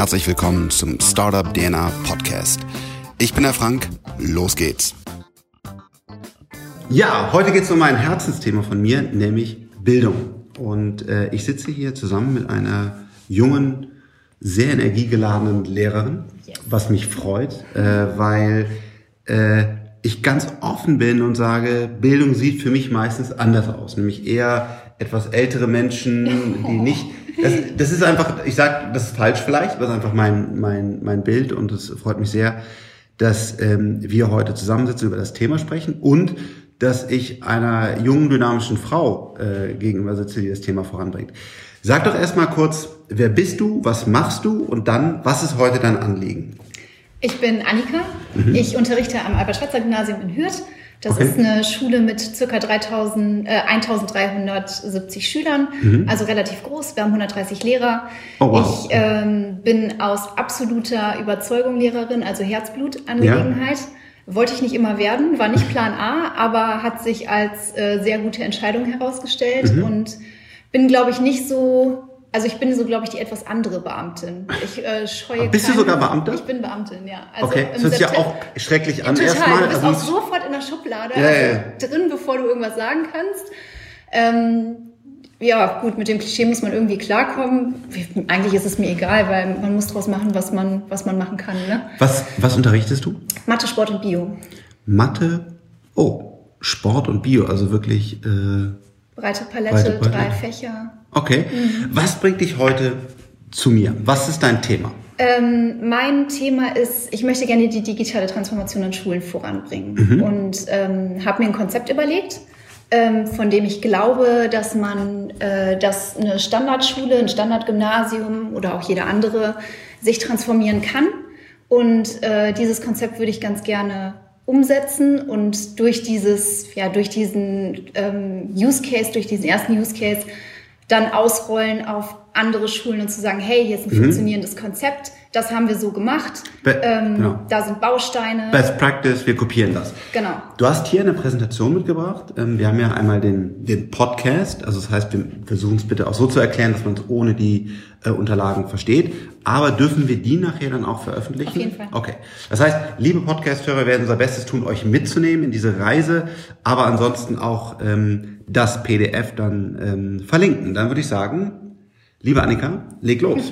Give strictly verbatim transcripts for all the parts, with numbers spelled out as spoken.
herzlich willkommen zum Startup D N A Podcast. Ich bin der Frank, los geht's. Ja, heute geht's um ein Herzensthema von mir, nämlich Bildung. Und äh, ich sitze hier zusammen mit einer jungen, sehr energiegeladenen Lehrerin, yes. Was mich freut, äh, weil äh, ich ganz offen bin und sage, Bildung sieht für mich meistens anders aus, nämlich eher etwas ältere Menschen, die nicht... Das, das ist einfach, ich sage, das ist falsch vielleicht, das ist einfach mein mein mein Bild und es freut mich sehr, dass ähm, wir heute zusammensitzen, über das Thema sprechen und dass ich einer jungen, dynamischen Frau äh, gegenüber sitze, die das Thema voranbringt. Sag doch erstmal kurz, wer bist du, was machst du und dann, was ist heute dein Anliegen? Ich bin Annika, mhm. Ich unterrichte am Albert-Schweitzer-Gymnasium in Hürth. Das okay. ist eine Schule mit ca. dreitausend, äh, eintausenddreihundertsiebzig Schülern, mhm. also relativ groß. Wir haben hundertdreißig Lehrer. Oh, wow. Ich ähm, bin aus absoluter Überzeugung Lehrerin, also Herzblut-Angelegenheit. Ja. Wollte ich nicht immer werden, war nicht Plan A, aber hat sich als äh, sehr gute Entscheidung herausgestellt mhm. und bin, glaube ich, nicht so... Also ich bin so, glaube ich, die etwas andere Beamtin. Ich äh, scheue Bist keine, du sogar Beamte? Ich bin Beamtin, ja. Also okay, das hört sich ja auch schrecklich an. Total, erstmal. du bist also auch sofort in der Schublade, ja, also ja. drin, bevor du irgendwas sagen kannst. Ähm, ja, gut, mit dem Klischee muss man irgendwie klarkommen. Eigentlich ist es mir egal, weil man muss draus machen, was man, was man machen kann. Ne? Was, was unterrichtest du? Mathe, Sport und Bio. Mathe, oh, Sport und Bio, also wirklich... Äh, breite Palette, breite Palette, drei Fächer. Okay. Mhm. Was bringt dich heute zu mir? Was ist dein Thema? Ähm, mein Thema ist, ich möchte gerne die digitale Transformation in Schulen voranbringen. Mhm. Und ähm, habe mir ein Konzept überlegt, ähm, von dem ich glaube, dass man, äh, dass eine Standardschule, ein Standardgymnasium oder auch jede andere sich transformieren kann. Und äh, dieses Konzept würde ich ganz gerne umsetzen und durch dieses, ja, durch diesen ähm, Use Case, durch diesen ersten Use Case dann ausrollen auf andere Schulen und zu sagen, hey, hier ist ein mhm. funktionierendes Konzept, das haben wir so gemacht, Be- ähm, genau. da sind Bausteine. Best Practice, wir kopieren das. Genau. Du hast hier eine Präsentation mitgebracht. Wir haben ja einmal den, den Podcast, also das heißt, wir versuchen es bitte auch so zu erklären, dass man es ohne die äh, Unterlagen versteht. Aber dürfen wir die nachher dann auch veröffentlichen? Auf jeden Fall. Okay. Das heißt, liebe Podcast-Hörer, werden unser Bestes tun, euch mitzunehmen in diese Reise, aber ansonsten auch ähm, das P D F dann ähm, verlinken. Dann würde ich sagen, liebe Annika, leg los.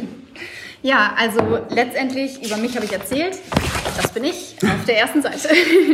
Ja, also letztendlich, über mich habe ich erzählt, das bin ich auf der ersten Seite.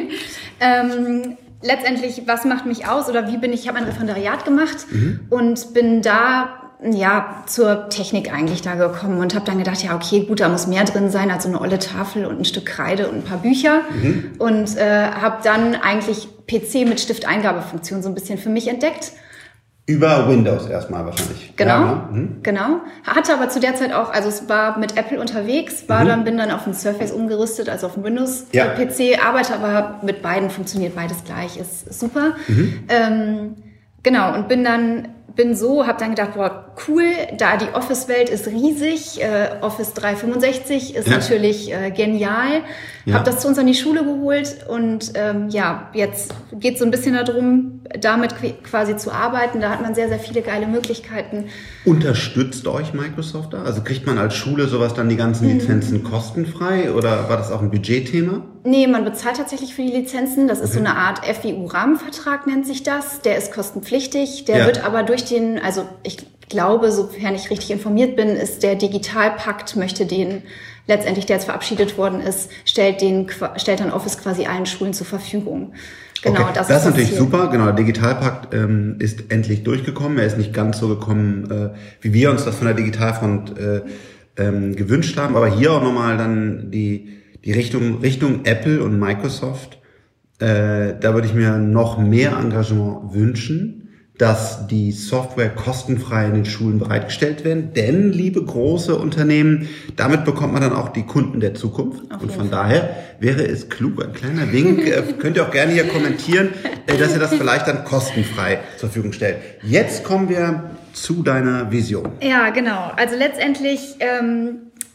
ähm, letztendlich, was macht mich aus oder wie bin ich, ich habe ein Referendariat gemacht mhm. und bin da ja zur Technik eigentlich da gekommen und habe dann gedacht, ja okay, gut, da muss mehr drin sein als so eine olle Tafel und ein Stück Kreide und ein paar Bücher mhm. und äh, habe dann eigentlich P C mit Stifteingabefunktion so ein bisschen für mich entdeckt. Über Windows erstmal wahrscheinlich. Genau, ja, mhm. genau. Hatte aber zu der Zeit auch, also es war mit Apple unterwegs, war mhm. dann, bin dann auf den Surface umgerüstet, also auf den Windows-P C, ja. Arbeite aber mit beiden, funktioniert beides gleich, ist, ist super. Mhm. Ähm, genau, und bin dann, bin so, habe dann gedacht, boah, cool, da die Office-Welt ist riesig, äh, Office dreihundertfünfundsechzig ist ja. natürlich äh, genial. Ja. Habe das zu uns an die Schule geholt und ähm, ja, jetzt geht es so ein bisschen darum, damit quasi zu arbeiten. Da hat man sehr, sehr viele geile Möglichkeiten. Unterstützt euch Microsoft da? Also kriegt man als Schule sowas dann die ganzen Lizenzen mhm. kostenfrei oder war das auch ein Budgetthema? Nee, man bezahlt tatsächlich für die Lizenzen. Das ist okay. so eine Art F I U-Rahmenvertrag, nennt sich das. Der ist kostenpflichtig. Der ja. wird aber durch den, also ich glaube, sofern ich richtig informiert bin, ist der Digitalpakt, möchte den letztendlich, der jetzt verabschiedet worden ist, stellt den, stellt dann Office quasi allen Schulen zur Verfügung. Genau, okay. das, das ist natürlich super. Genau, der Digitalpakt ähm, ist endlich durchgekommen. Er ist nicht ganz so gekommen, äh, wie wir uns das von der Digitalfront äh, ähm, gewünscht haben. Aber hier auch nochmal dann die die Richtung Richtung Apple und Microsoft. Äh, da würde ich mir noch mehr Engagement wünschen, dass die Software kostenfrei in den Schulen bereitgestellt werden. Denn, liebe große Unternehmen, damit bekommt man dann auch die Kunden der Zukunft. Und von daher wäre es klug, ein kleiner Wink, äh, könnt ihr auch gerne hier kommentieren, äh, dass ihr das vielleicht dann kostenfrei zur Verfügung stellt. Jetzt kommen wir zu deiner Vision. Ja, genau. Also letztendlich ähm,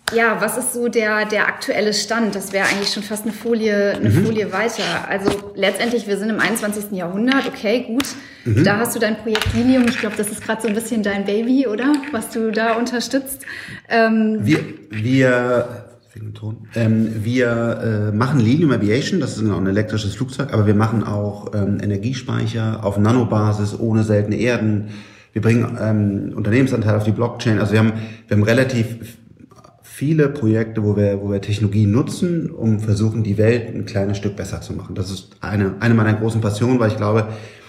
Ja, was ist so der, der aktuelle Stand? Das wäre eigentlich schon fast eine Folie, eine mhm. Folie weiter. Also letztendlich, wir sind im einundzwanzigsten Jahrhundert, okay, gut. Mhm. Da hast du dein Projekt Lilium. Ich glaube, das ist gerade so ein bisschen dein Baby, oder? Was du da unterstützt. Ähm, wir, wir, ähm, wir äh, machen Lilium Aviation, das ist genau ein elektrisches Flugzeug, aber wir machen auch ähm, Energiespeicher auf Nanobasis, ohne seltene Erden. Wir bringen ähm, Unternehmensanteil auf die Blockchain. Also wir haben, wir haben relativ viele Projekte, wo wir, wo wir Technologie nutzen, um versuchen, die Welt ein kleines Stück besser zu machen. Das ist eine, eine meiner großen Passionen, weil ich glaube,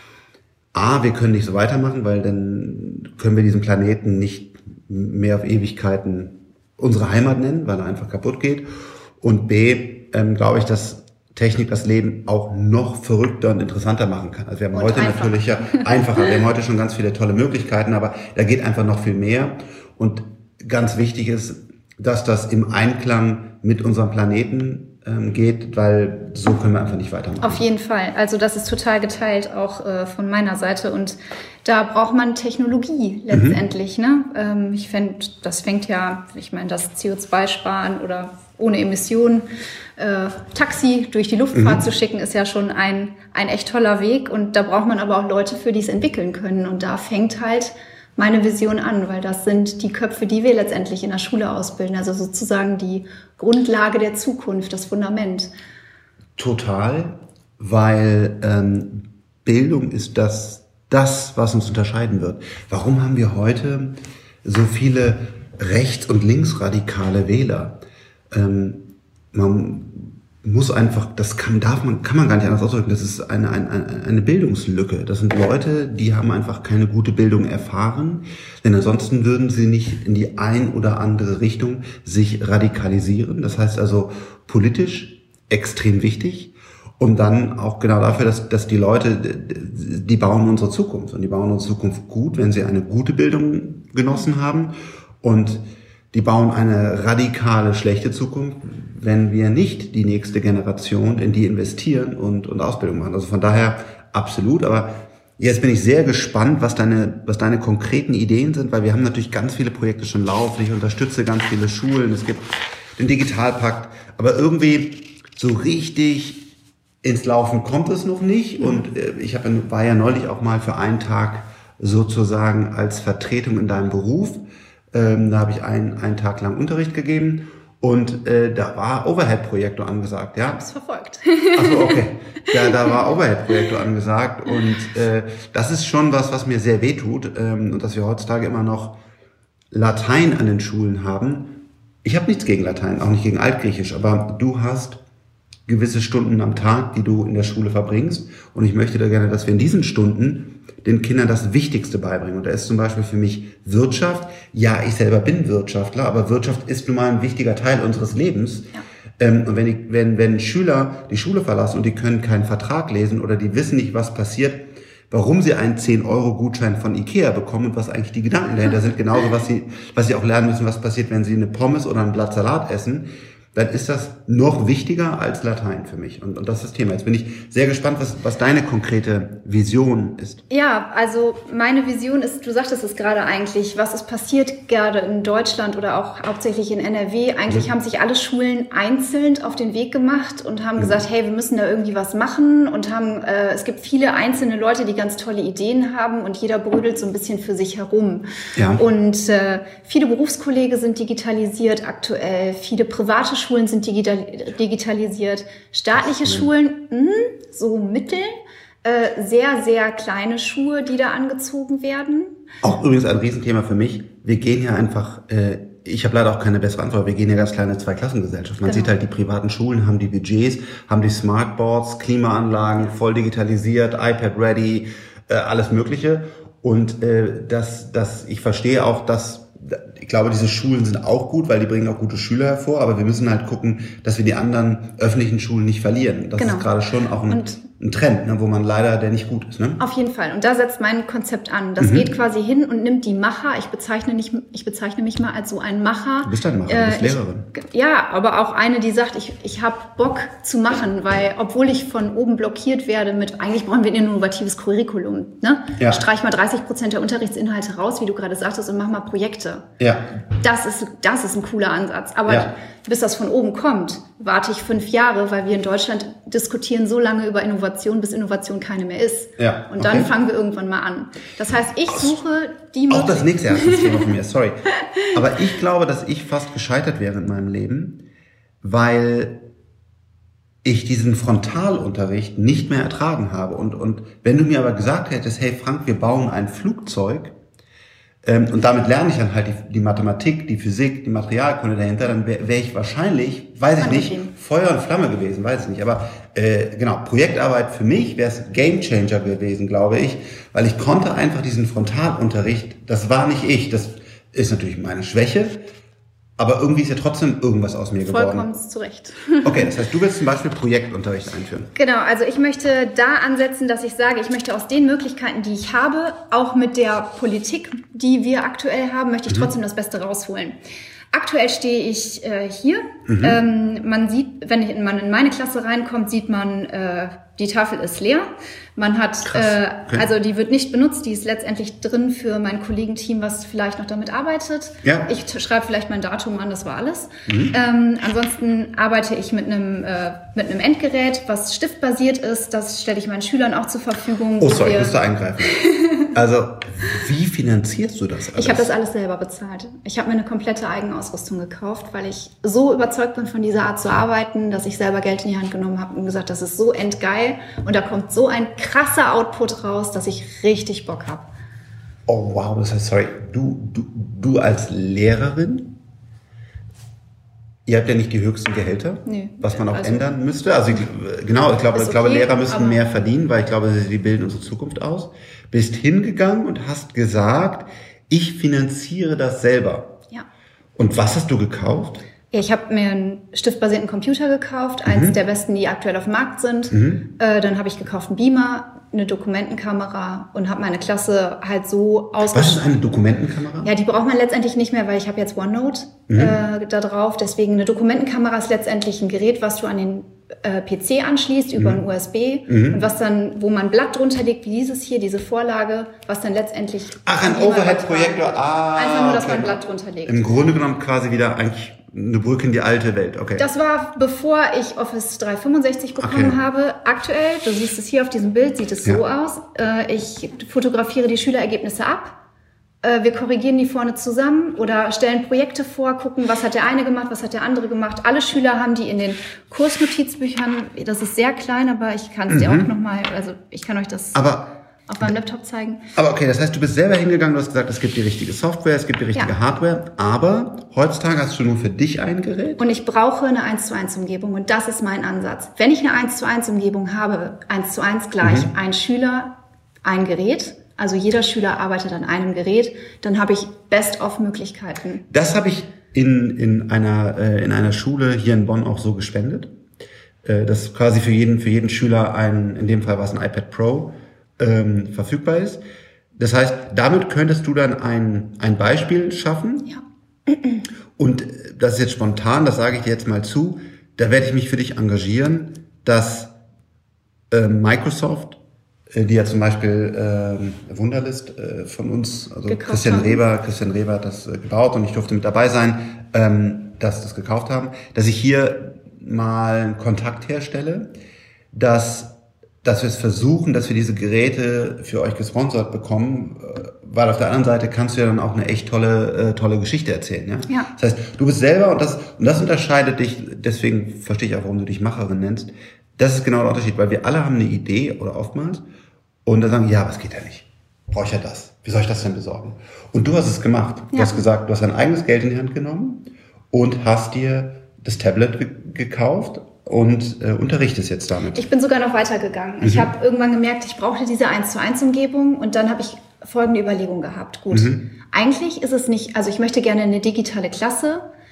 A, wir können nicht so weitermachen, weil dann können wir diesen Planeten nicht mehr auf Ewigkeiten unsere Heimat nennen, weil er einfach kaputt geht. Und B, ähm, glaube ich, dass Technik das Leben auch noch verrückter und interessanter machen kann. Also wir haben und heute einfach. natürlich ja einfacher. Wir haben heute schon ganz viele tolle Möglichkeiten, aber da geht einfach noch viel mehr. Und ganz wichtig ist, dass das im Einklang mit unserem Planeten ähm, geht, weil so können wir einfach nicht weitermachen. Auf jeden Fall. Also das ist total geteilt, auch äh, von meiner Seite. Und da braucht man Technologie letztendlich. Mhm. Ne? Ähm, ich finde, das fängt ja, ich meine, das C O zwei Sparen oder ohne Emissionen, äh, Taxi durch die Luftfahrt mhm. zu schicken, ist ja schon ein, ein echt toller Weg. Und da braucht man aber auch Leute für, die es entwickeln können. Und da fängt halt meine Vision an, weil das sind die Köpfe, die wir letztendlich in der Schule ausbilden. Also sozusagen die Grundlage der Zukunft, das Fundament. Total, weil ähm, Bildung ist das, das, was uns unterscheiden wird. Warum haben wir heute so viele rechts- und linksradikale Wähler? Ähm, man muss einfach, das kann, darf man, kann man gar nicht anders ausdrücken, das ist eine, eine, eine Bildungslücke. Das sind Leute, die haben einfach keine gute Bildung erfahren, denn ansonsten würden sie nicht in die ein oder andere Richtung sich radikalisieren. Das heißt also politisch extrem wichtig und dann auch genau dafür, dass, dass die Leute, die bauen unsere Zukunft und die bauen unsere Zukunft gut, wenn sie eine gute Bildung genossen haben und die bauen eine radikale, schlechte Zukunft, wenn wir nicht die nächste Generation in die investieren und, und Ausbildung machen. Also von daher absolut. Aber jetzt bin ich sehr gespannt, was deine, was deine konkreten Ideen sind, weil wir haben natürlich ganz viele Projekte schon laufen. Ich unterstütze ganz viele Schulen. Es gibt den Digitalpakt. Aber irgendwie so richtig ins Laufen kommt es noch nicht. Und ich hab, war ja neulich auch mal für einen Tag sozusagen als Vertretung in deinem Beruf. Ähm, da habe ich einen, einen Tag lang Unterricht gegeben und äh, da war Overhead-Projektor angesagt. Ja? Ich hab's verfolgt. Achso, okay. Ja, da war Overhead-Projektor angesagt und äh, das ist schon was, was mir sehr wehtut ähm, und dass wir heutzutage immer noch Latein an den Schulen haben. Ich habe nichts gegen Latein, auch nicht gegen Altgriechisch, aber du hast gewisse Stunden am Tag, die du in der Schule verbringst und ich möchte da gerne, dass wir in diesen Stunden den Kindern das Wichtigste beibringen. Und da ist zum Beispiel für mich Wirtschaft. Ja, ich selber bin Wirtschaftler, aber Wirtschaft ist nun mal ein wichtiger Teil unseres Lebens. Ja. Ähm, und wenn, ich, wenn, wenn Schüler die Schule verlassen und die können keinen Vertrag lesen oder die wissen nicht, was passiert, warum sie einen zehn Euro Gutschein von Ikea bekommen und was eigentlich die Gedanken dahinter sind, genauso was sie, was sie auch lernen müssen, was passiert, wenn sie eine Pommes oder ein Blatt Salat essen, dann ist das noch wichtiger als Latein für mich. Und, und das ist das Thema. Jetzt bin ich sehr gespannt, was, was deine konkrete Vision ist. Ja, also meine Vision ist, du sagtest es gerade eigentlich, was ist passiert gerade in Deutschland oder auch hauptsächlich in N R W? Eigentlich mhm. haben sich alle Schulen einzeln auf den Weg gemacht und haben mhm. gesagt, hey, wir müssen da irgendwie was machen und haben, äh, es gibt viele einzelne Leute, die ganz tolle Ideen haben und jeder brödelt so ein bisschen für sich herum. Ja. Und äh, viele Berufskolleg sind digitalisiert aktuell, viele private Schulen sind digital, digitalisiert. Staatliche Ach, Schulen, mh, so mittel. Äh, sehr, sehr kleine Schuhe, die da angezogen werden. Auch übrigens ein Riesenthema für mich. Wir gehen ja einfach, äh, ich habe leider auch keine bessere Antwort, wir gehen ja ganz kleine Zweiklassengesellschaft. Man genau. sieht halt, die privaten Schulen haben die Budgets, haben die Smartboards, Klimaanlagen, voll digitalisiert, iPad ready, äh, alles Mögliche. Und äh, das, das, ich verstehe auch, dass ich glaube, diese Schulen sind auch gut, weil die bringen auch gute Schüler hervor, aber wir müssen halt gucken, dass wir die anderen öffentlichen Schulen nicht verlieren. Das genau. ist gerade schon auch ein, ein Trend, ne, wo man leider, der nicht gut ist. Ne? Auf jeden Fall. Und da setzt mein Konzept an. Das mhm. geht quasi hin und nimmt die Macher. Ich bezeichne, nicht, ich bezeichne mich mal als so ein Macher. Du bist ein Macher, du bist äh, Lehrerin. Ich, ja, aber auch eine, die sagt, ich, ich habe Bock zu machen, weil obwohl ich von oben blockiert werde mit, eigentlich brauchen wir ein innovatives Curriculum. Ne? Ja. Streich mal dreißig Prozent der Unterrichtsinhalte raus, wie du gerade sagtest, und mach mal Projekte. Ja. Das ist, das ist ein cooler Ansatz. Aber ja. bis das von oben kommt, warte ich fünf Jahre, weil wir in Deutschland diskutieren so lange über Innovation, bis Innovation keine mehr ist. Ja, und dann okay. fangen wir irgendwann mal an. Das heißt, ich suche die Auch das nächste Thema von mir, sorry. Aber ich glaube, dass ich fast gescheitert wäre in meinem Leben, weil ich diesen Frontalunterricht nicht mehr ertragen habe. Und, und wenn du mir aber gesagt hättest, hey Frank, wir bauen ein Flugzeug, Ähm, und damit lerne ich dann halt die, die Mathematik, die Physik, die Materialkunde dahinter, dann wäre wär ich wahrscheinlich, weiß ich nicht, Feuer und Flamme gewesen, weiß ich nicht. Aber äh, genau, Projektarbeit für mich wäre es Gamechanger gewesen, glaube ich, weil ich konnte einfach diesen Frontalunterricht, das war nicht ich, das ist natürlich meine Schwäche, aber irgendwie ist ja trotzdem irgendwas aus mir geworden. Vollkommen zu Recht. Okay, das heißt, du willst zum Beispiel Projektunterricht einführen. Genau, also ich möchte da ansetzen, dass ich sage, ich möchte aus den Möglichkeiten, die ich habe, auch mit der Politik, die wir aktuell haben, möchte ich trotzdem mhm. das Beste rausholen. Aktuell stehe ich äh, hier. Mhm. Ähm, man sieht, wenn ich in, man in meine Klasse reinkommt, sieht man, äh, die Tafel ist leer. Man hat, äh, okay. also die wird nicht benutzt, die ist letztendlich drin für mein Kollegenteam, was vielleicht noch damit arbeitet. Ja. Ich schreibe vielleicht mein Datum an, das war alles. Mhm. Ähm, ansonsten arbeite ich mit einem äh, mit einem Endgerät, was stiftbasiert ist. Das stelle ich meinen Schülern auch zur Verfügung. Oh, sorry, ich musste eingreifen. Also, wie finanzierst du das alles? Ich habe das alles selber bezahlt. Ich habe mir eine komplette Eigenausrüstung gekauft, weil ich so überzeugt bin von dieser Art zu arbeiten, dass ich selber Geld in die Hand genommen habe und gesagt, das ist so endgeil und da kommt so ein krasser Output raus, dass ich richtig Bock habe. Oh wow, das heißt, sorry, du, du, du als Lehrerin, ihr habt ja nicht die höchsten Gehälter, nee, was man auch also, ändern müsste. Also genau, ich glaube, ich glaube okay, Lehrer müssen mehr verdienen, weil ich glaube, sie bilden unsere Zukunft aus. Bist hingegangen und hast gesagt, ich finanziere das selber. Ja. Und was hast du gekauft? Ja, ich habe mir einen stiftbasierten Computer gekauft, mhm. eins der besten, die aktuell auf dem Markt sind. Mhm. Äh, dann habe ich gekauft einen Beamer, eine Dokumentenkamera und habe meine Klasse halt so ausgestattet. Was ist eine Dokumentenkamera? Ja, die braucht man letztendlich nicht mehr, weil ich habe jetzt OneNote mhm. äh, da drauf. Deswegen eine Dokumentenkamera ist letztendlich ein Gerät, was du an den äh, P C anschließt über mhm. einen U S B mhm. und was dann, wo man ein Blatt drunter legt, wie dieses hier, diese Vorlage, was dann letztendlich... Ach, ein Overhead-Projektor. Ah, einfach nur, dass okay. man ein Blatt drunter legt. Im Grunde genommen quasi wieder eigentlich eine Brücke in die alte Welt, okay. Das war, bevor ich Office dreihundertfünfundsechzig bekommen okay. habe. Aktuell, du siehst es hier auf diesem Bild, sieht es ja. so aus. Ich fotografiere die Schülerergebnisse ab. Wir korrigieren die vorne zusammen oder stellen Projekte vor, gucken, was hat der eine gemacht, was hat der andere gemacht. Alle Schüler haben die in den Kursnotizbüchern. Das ist sehr klein, aber ich kann es mhm. dir auch nochmal, also ich kann euch das... Aber auf meinem Laptop zeigen. Aber okay, das heißt, du bist selber hingegangen, du hast gesagt, es gibt die richtige Software, es gibt die richtige ja. Hardware, aber heutzutage hast du nur für dich ein Gerät? Und ich brauche eine eins zu eins Umgebung und das ist mein Ansatz. Wenn ich eine eins zu eins Umgebung habe, eins zu eins gleich, mhm. ein Schüler, ein Gerät, also jeder Schüler arbeitet an einem Gerät, dann habe ich Best-of-Möglichkeiten. Das habe ich in, in, einer, äh, in einer Schule hier in Bonn auch so gespendet, äh, dass quasi für jeden, für jeden Schüler ein, in dem Fall war es ein iPad Pro, Ähm, verfügbar ist. Das heißt, damit könntest du dann ein, ein Beispiel schaffen. Ja. Und das ist jetzt spontan, das sage ich dir jetzt mal zu, da werde ich mich für dich engagieren, dass äh, Microsoft, äh, die ja zum Beispiel äh, Wunderlist äh, von uns, also gekauft Christian haben. Reber, Christian Reber hat das äh, gebaut und ich durfte mit dabei sein, ähm, dass das gekauft haben, dass ich hier mal einen Kontakt herstelle, dass dass wir es versuchen, dass wir diese Geräte für euch gesponsert bekommen, weil auf der anderen Seite kannst du ja dann auch eine echt tolle äh, tolle Geschichte erzählen. Ja? Ja. Das heißt, du bist selber, und das und das unterscheidet dich, deswegen verstehe ich auch, warum du dich Macherin nennst, das ist genau der Unterschied, weil wir alle haben eine Idee, oder oftmals, und dann sagen, ja, aber es geht ja nicht, brauche ich ja das, wie soll ich das denn besorgen? Und du hast es gemacht, du ja. hast gesagt, du hast dein eigenes Geld in die Hand genommen und hast dir das Tablet ge- gekauft, und äh, unterrichtest jetzt damit. Ich bin sogar noch weitergegangen. Mhm. Ich habe irgendwann gemerkt, ich brauchte diese eins zu eins Umgebung und dann habe ich folgende Überlegung gehabt. Gut, mhm. eigentlich ist es nicht, also ich möchte gerne eine digitale Klasse,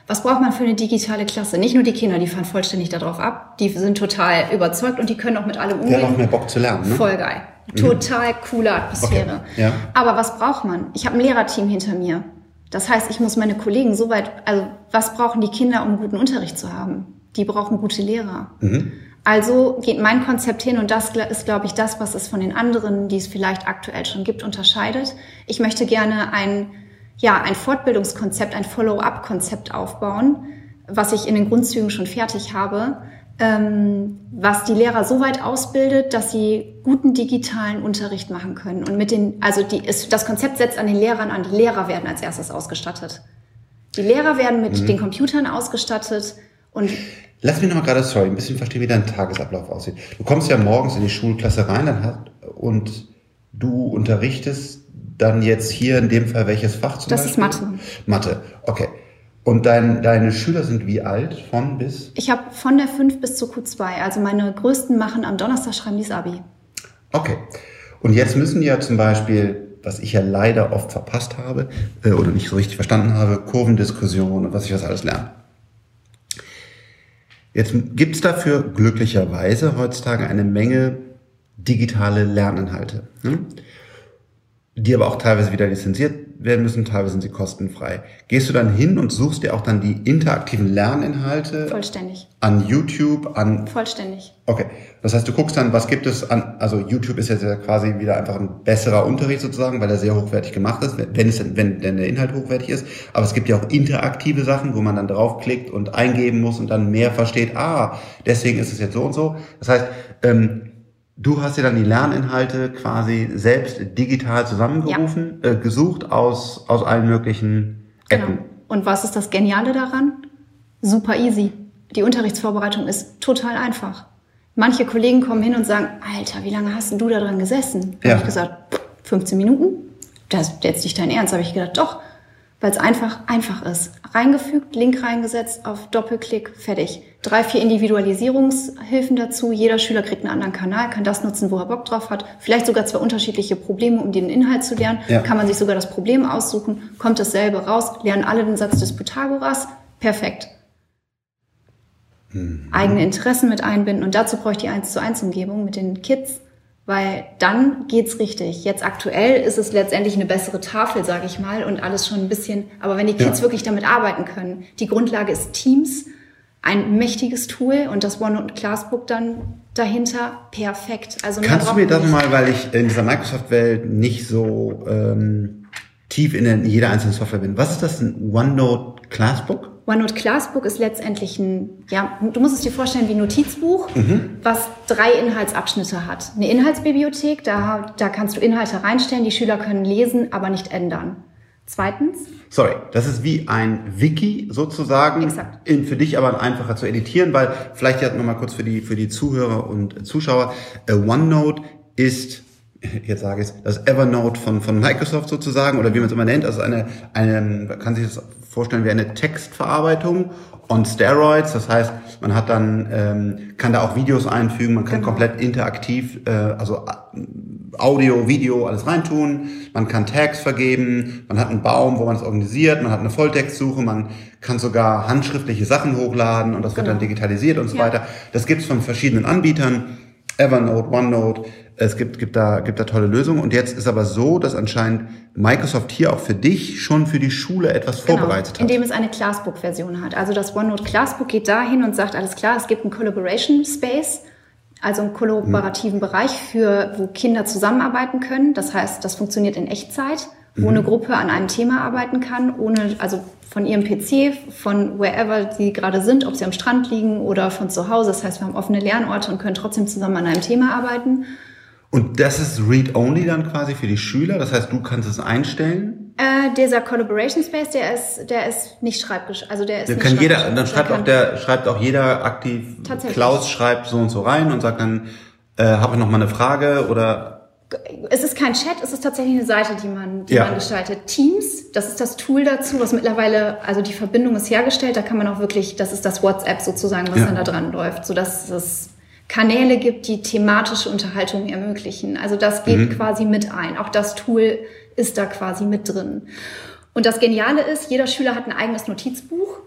Was braucht man für eine digitale Klasse? Nicht nur die Kinder, die fahren vollständig darauf ab. Die sind total überzeugt und die können auch mit allem umgehen. Die haben auch mehr Bock zu lernen, ne? Voll geil. Total coole Atmosphäre. Okay. Ja. Aber was braucht man? Ich habe ein Lehrerteam hinter mir. Das heißt, ich muss meine Kollegen so weit, also was brauchen die Kinder, um guten Unterricht zu haben? Die brauchen gute Lehrer. Mhm. Also geht mein Konzept hin und das ist, glaube ich, das, was es von den anderen, die es vielleicht aktuell schon gibt, unterscheidet. Ich möchte gerne ein, ja, ein Fortbildungskonzept, ein Follow-up-Konzept aufbauen, was ich in den Grundzügen schon fertig habe, ähm, was die Lehrer so weit ausbildet, dass sie guten digitalen Unterricht machen können. Und mit den, also die, ist, das Konzept setzt an den Lehrern an. Die Lehrer werden als erstes ausgestattet. Die Lehrer werden mit mhm. den Computern ausgestattet und lass mich noch mal gerade, sorry, ein bisschen verstehen, wie dein Tagesablauf aussieht. Du kommst ja morgens in die Schulklasse rein dann hast, und du unterrichtest dann jetzt hier in dem Fall welches Fach zum das Beispiel? Das ist Mathe. Mathe, okay. Und dein, deine Schüler sind wie alt? Von bis? Ich habe von der fünf bis zur Q zwei. Also meine Größten machen am Donnerstag, schreiben die das Abi. Okay. Und jetzt müssen ja zum Beispiel, was ich ja leider oft verpasst habe äh, oder nicht so richtig verstanden habe, Kurvendiskussion und was ich was alles lerne. Jetzt gibt's dafür glücklicherweise heutzutage eine Menge digitale Lerninhalte, ne? Die aber auch teilweise wieder lizenziert werden müssen, teilweise sind sie kostenfrei. Gehst du dann hin und suchst dir auch dann die interaktiven Lerninhalte? Vollständig. An YouTube, an... Vollständig. Okay. Das heißt, du guckst dann, was gibt es an, also YouTube ist jetzt ja quasi wieder einfach ein besserer Unterricht sozusagen, weil er sehr hochwertig gemacht ist, wenn es, wenn denn der Inhalt hochwertig ist. Aber es gibt ja auch interaktive Sachen, wo man dann draufklickt und eingeben muss und dann mehr versteht, ah, deswegen ist es jetzt so und so. Das heißt, ähm, du hast dir dann die Lerninhalte quasi selbst digital zusammengerufen, ja. äh, gesucht aus, aus allen möglichen Ecken. Genau. Und was ist das Geniale daran? Super easy. Die Unterrichtsvorbereitung ist total einfach. Manche Kollegen kommen hin und sagen, Alter, wie lange hast du da dran gesessen? Da ja. habe ich gesagt, fünfzehn Minuten. Das ist jetzt nicht dein Ernst. Da habe ich gedacht, doch, weil es einfach einfach ist. Reingefügt, Link reingesetzt, auf Doppelklick, fertig. Drei, vier Individualisierungshilfen dazu. Jeder Schüler kriegt einen anderen Kanal, kann das nutzen, wo er Bock drauf hat. Vielleicht sogar zwei unterschiedliche Probleme, um den Inhalt zu lernen. Ja. Kann man sich sogar das Problem aussuchen, kommt dasselbe raus, lernen alle den Satz des Pythagoras. Perfekt. Mhm. Eigene Interessen mit einbinden. Und dazu brauche ich die eins zu eins Umgebung mit den Kids. Weil dann geht's richtig. Jetzt aktuell ist es letztendlich eine bessere Tafel, sage ich mal, und alles schon ein bisschen. Aber wenn die Kids ja. wirklich damit arbeiten können, die Grundlage ist Teams, ein mächtiges Tool und das OneNote Classbook dann dahinter, perfekt. Also kannst du mir das mal, weil ich in dieser Microsoft-Welt nicht so ähm, tief in, der, in jeder einzelnen Software bin. Was ist das, ein OneNote Classbook? OneNote Classbook ist letztendlich ein, ja, du musst es dir vorstellen wie ein Notizbuch, mhm. was drei Inhaltsabschnitte hat. Eine Inhaltsbibliothek, da, da kannst du Inhalte reinstellen, die Schüler können lesen, aber nicht ändern. Zweitens. Sorry, das ist wie ein Wiki sozusagen. Exakt. In, für dich aber einfacher zu editieren, weil vielleicht jetzt nochmal kurz für die, für die Zuhörer und Zuschauer. Uh, OneNote ist, jetzt sage ich es, das Evernote von, von Microsoft sozusagen, oder wie man es immer nennt. Also eine, eine, man kann sich das vorstellen wie eine Textverarbeitung on Steroids. Das heißt, man hat dann, ähm, kann da auch Videos einfügen, man kann genau. komplett interaktiv, äh, also Audio, Video, alles reintun. Man kann Tags vergeben, man hat einen Baum, wo man es organisiert, man hat eine Volltextsuche, man kann sogar handschriftliche Sachen hochladen und das genau. wird dann digitalisiert und so ja. weiter. Das gibt's von verschiedenen Anbietern, Evernote, OneNote. Es gibt, gibt da, gibt da tolle Lösungen. Und jetzt ist aber so, dass anscheinend Microsoft hier auch für dich schon für die Schule etwas genau, vorbereitet hat. Indem es eine Classbook-Version hat. Also das OneNote Classbook geht dahin und sagt, alles klar, es gibt einen Collaboration Space, also einen kollaborativen hm. Bereich, für, wo Kinder zusammenarbeiten können. Das heißt, das funktioniert in Echtzeit, wo mhm. eine Gruppe an einem Thema arbeiten kann, ohne, also von ihrem P C, von wherever sie gerade sind, ob sie am Strand liegen oder von zu Hause. Das heißt, wir haben offene Lernorte und können trotzdem zusammen an einem Thema arbeiten. Und das ist Read-Only dann quasi für die Schüler? Das heißt, du kannst es einstellen? Äh, dieser Collaboration Space, der ist, der ist nicht schreibgeschützt. Also der ist der nicht kann jeder, dann schreibt auch der, schreibt auch jeder aktiv. Klaus schreibt so und so rein und sagt dann, äh, habe ich noch mal eine Frage oder? Es ist kein Chat, es ist tatsächlich eine Seite, die man, die ja. man gestaltet. Teams, das ist das Tool dazu, was mittlerweile, also die Verbindung ist hergestellt. Da kann man auch wirklich, das ist das WhatsApp sozusagen, was ja. dann da dran läuft, sodass es Kanäle gibt, die thematische Unterhaltung ermöglichen. Also das geht mhm. quasi mit ein. Auch das Tool ist da quasi mit drin. Und das Geniale ist, jeder Schüler hat ein eigenes Notizbuch.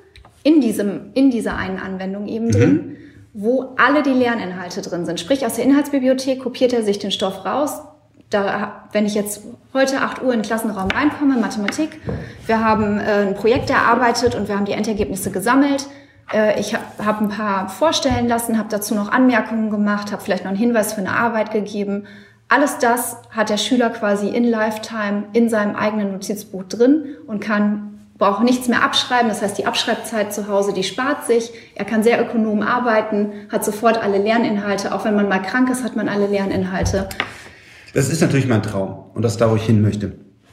in diesem, in dieser einen Anwendung eben drin, mhm. wo alle die Lerninhalte drin sind. Sprich, aus der Inhaltsbibliothek kopiert er sich den Stoff raus. Da, wenn ich jetzt heute acht Uhr in den Klassenraum reinkomme, Mathematik, wir haben äh, ein Projekt erarbeitet und wir haben die Endergebnisse gesammelt. Äh, ich habe hab ein paar vorstellen lassen, habe dazu noch Anmerkungen gemacht, habe vielleicht noch einen Hinweis für eine Arbeit gegeben. Alles das hat der Schüler quasi in Lifetime in seinem eigenen Notizbuch drin und kann braucht nichts mehr abschreiben. Das heißt, die Abschreibzeit zu Hause, die spart sich. Er kann sehr ökonom arbeiten, hat sofort alle Lerninhalte. Auch wenn man mal krank ist, hat man alle Lerninhalte. Das ist natürlich mein Traum und das ist da, wo ich hin möchte.